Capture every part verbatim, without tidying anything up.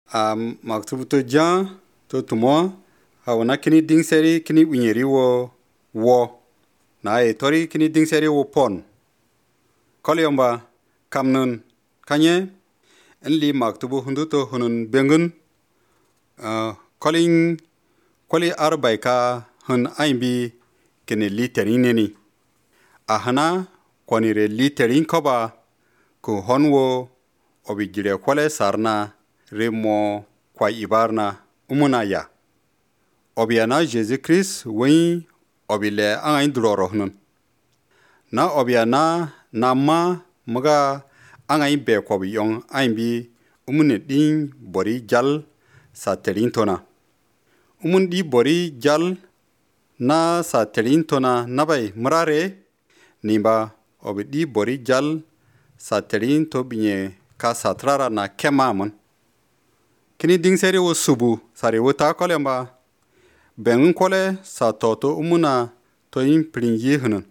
um maktubu to jan to tumo hawana kini ding seri kini unyeri wo wo na e tori kini ding seri wo pon kolyomba kamnun kanye enli maktubu hundu to hunun bengun uh, calling kwali arbai ka hun aimbi kene literin ni ahana kwanire literin koba ko honwo obigire kwale sarna remo kwa ibarna umuna ya obiana Jesus Christ wi obile an droro hunun na obiana nama muga an be ko biyon aimbi umune din bori jal satelin tona umun di bori jal na satelin tona nabai murare nimba obidi bori jal satelin to binye ka satrara na kemamun kini ding seri wo subu sari wo ta kolemba ben kole sa toto umuna to yin pringi hunun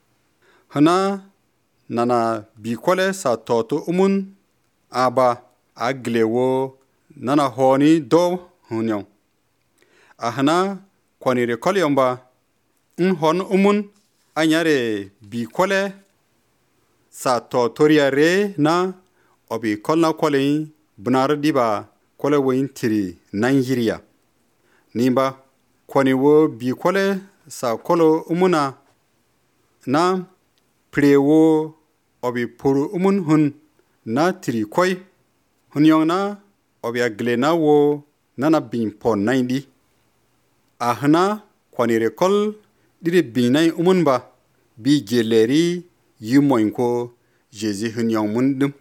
hana nana bi kole sa toto umun aba aglewo nana honi do hunyon ahana kwanire kolemba un hon umun anyare bi kole sa totoria re na obi kolna kole bunar diba kole woin tiri Nigeria nimba kwani wo bi kole sa kolo umuna na prewo obi puru umun hun na tiri koi hunyona obi aglena wo nana bin pon naindi ahna kwani rekol dire binai umun ba bi geleri yumoinko jezi hunyong mundum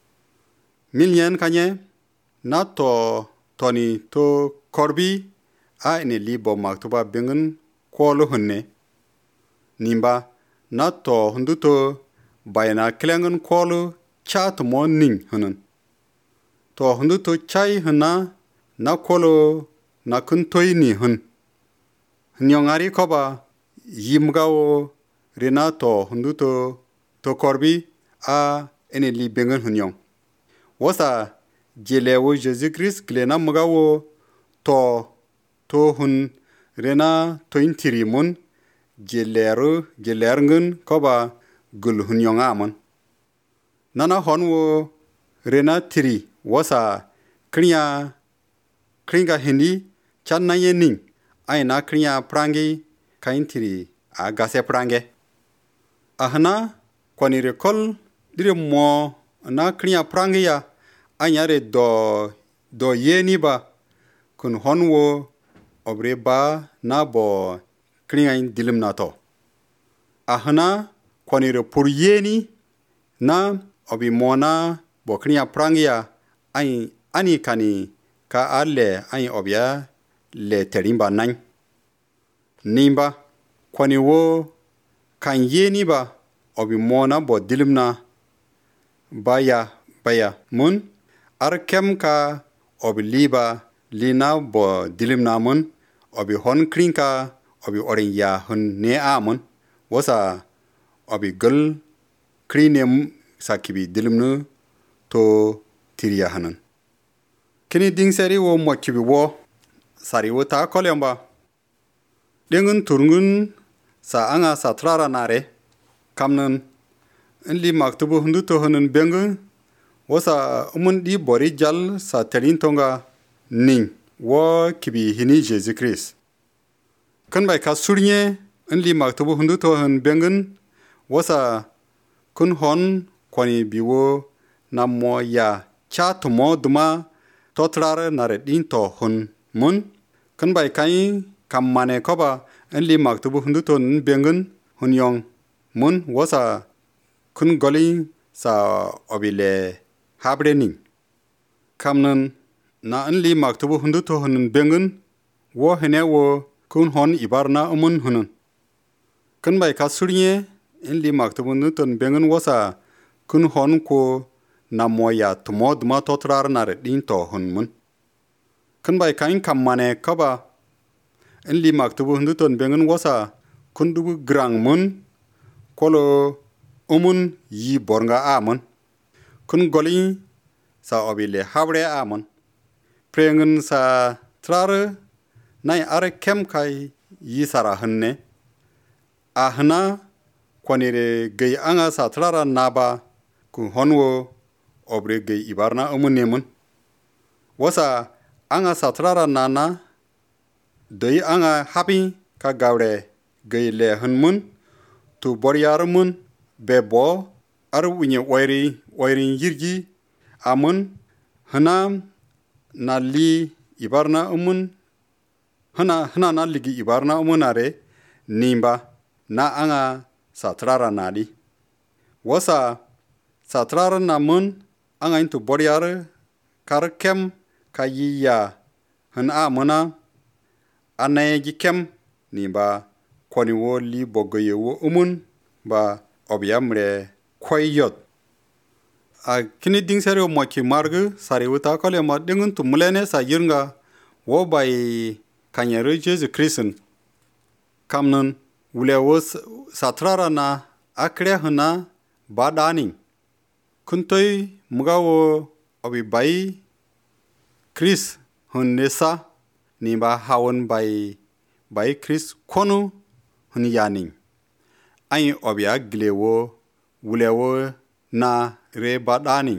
milyen kanye na to toni to korbi a ene libo maktuba bengun kwolo hunne nimba na to hunduto bayana klengun kwolo chat morning hunun to hunduto chai huna na kwolo na kuntoi ni hun nyongari koba yimgawo renato hunduto to korbi a ene li bengun hunyong wasa jelewo Jesus Christ glena mugawo to to hun rena to intiri mun jeleru jelerngun koba gul hunyong amon nana honwo rena tiri wasa kriya kringa hindi channa yening aina kriya prangi kaintiri a gase prange ahna kwanire kol dire mo na kriya prangi ya anyare do do yeni ba kun honwo obre ba na bo kriya dilim na to ahna kwanire pur yeni na obi mona bo kriya prangi ya ai ani kani ka alle ai obya le terimba nan nimba kwani wo kan yeni ba obi mona bo dilimna baya baya mun arkem ka obi liba lina bo dilimna mun obi hon krinka obi orin ya hun ne amun wasa obi gul krinem sakibi dilimnu to tiriya hanan kini ding seri wo mokibi wo sari wo ta kolemba dengun turungun sa anga satrara nare kamnun enli maktubu hundu to hunun bengu wasa umun di bori jal sa terin tonga ning wo kibi hini Jesus Christ kan bai ka surnye enli maktubu hundu to hun bengun wasa kun hon kwani biwo namo ya cha tumo duma totrar nare din to hun mun kan bai kai kam mane koba enli maktubu hundu to nun bengun hun yong mun wasa kun goli sa obile habrening kamnan na enli maktubu hundu to hun bengun wo hene wo kun hon ibarna umun hunun kan bai ka surnye enli maktubu hundu to bengun wasa kun hon ko na moya tumod ma totrar nar din to hun mun kan bai kain kam mane kaba enli maktubu hundu to bengun wasa kun dubu grang mun kolo umun yi bornga amon kun goli sa obile habre amon 프랭은 사 트라르 나이 아르 캠카이 이사라 흔네 아흐나 권이레 게이 앙아 사 트라라 나바 그 헌wo 오브레 게이 이바르나 어문네문 워사 앙아 사 트라라 나나 doi anga habi ka gawre geile hunmun tu boryarumun bebo aru winye wairi wairi yirgi amun hanam nali ibarna umun hana hana naligi ibarna umunare nimba na anga satrara nali wasa satrara namun anga intu boryaru karkem kayiya han amuna anaye gikem ni ba kwani wo li bogoye wo umun ba obyamre koyot a kini ding sere mo ki margu sare wuta kole ma dingun tumulene sa yirnga wo bai kanyere jesu kristen kamnun wule wo satrara na akre huna badani kuntoi mugawo obi bai kris hunnesa nimba hawon by by Chris kono hun yani ay obya glewo wulewo na re badani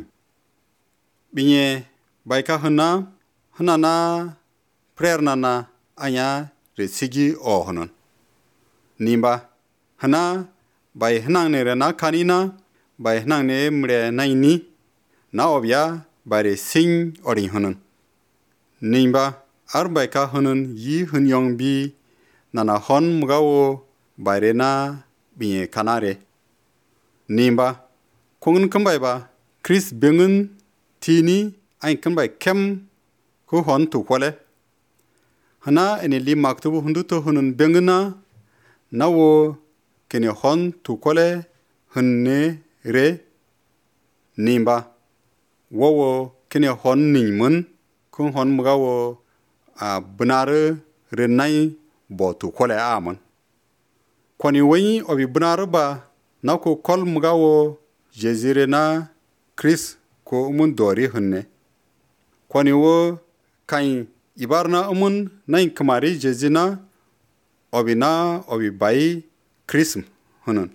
binye by ka huna huna na prayer na na anya resigi o honon nimba hana by hanang ne na kanina by hanang ne mre naini na obya bare sing ori honon nimba arbaika hunun yi hunyong bi nana hon mugawo barena biye kanare nimba kongun kambai ba Chris bengun tini ai kambai kem ko hon tu kwale hana ene li maktubu hundu to hunun benguna nawo kene hon tu kwale hunne re nimba wowo kene hon nimun kun hon mugawo a bunare renai botu kole amon kwani wen obi bunare ba na ko kol mugawo jezire na Chris ko umun dori hunne kwani wo kain ibarna umun nain kamari jezina obi na obi bai Chris hunun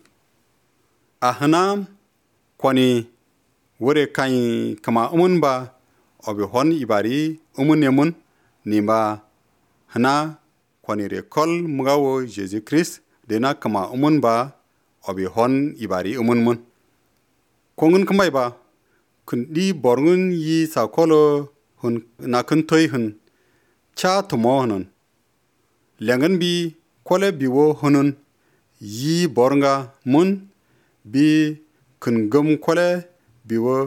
ahna kwani wore kain kama umun ba obi hon ibari umun nemun nimba hana kwanire kol mugawo jesu Christ dena kama umun ba obi hon ibari umun mun kongun kambai ba kun di borngun yi sa kolo hun na kun toy hun cha tumo hunun lengan bi kole biwo hunun yi bornga mun bi kun gum kole biwo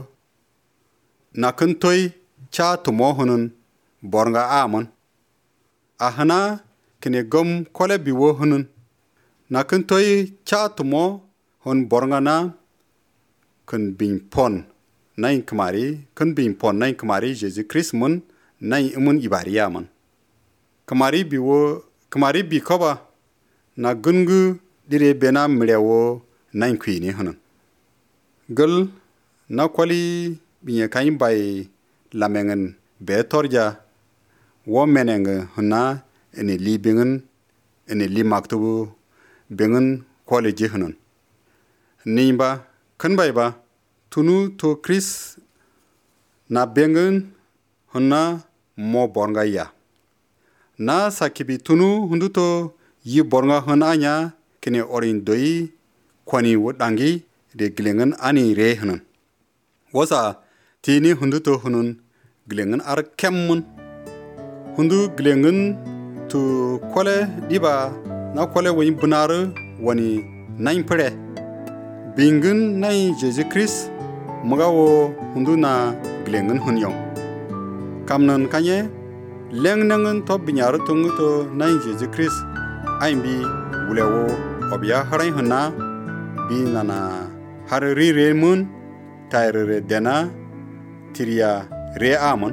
na kun toy cha tumo hunun bornga amon ahana kene gom kole biwo hunun na kun toy cha tumo hon bornga na kun bin pon nain kamari kun bin pon nain kamari jesu Christ mun nain imun ibari amon kamari biwo kamari bi koba na gungu dire bena mrewo nain kwini hunun gul na kwali binya kain bai lamengen betorja wo meneng huna ene li bingen ene li maktubu bingen college hunun nimba kanbai ba tunu to Chris na bingen huna mo bornga ya na sakibi tunu hundu to yi bornga huna nya kene orin doi kwani wodangi de glengen ani re hunun wosa tini hundu to hunun glengen ar kemmun hundu glengen tu kole diba na kole wani bunaru wani nain pere bingen nai jesu Christ mugawo hundu na glengen hunyong kamnan kanye lengnangen to binyaru tungu to nai jesu Christ aimbi wulewo obya harai huna bi nana harri remun tayre dena tiria re amon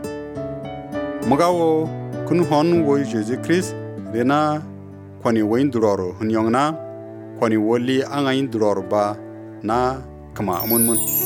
mugawo kun hon wo jesu Christ rena kwani wain duroro hunyong na kwani woli angain duroro ba na kama amun mun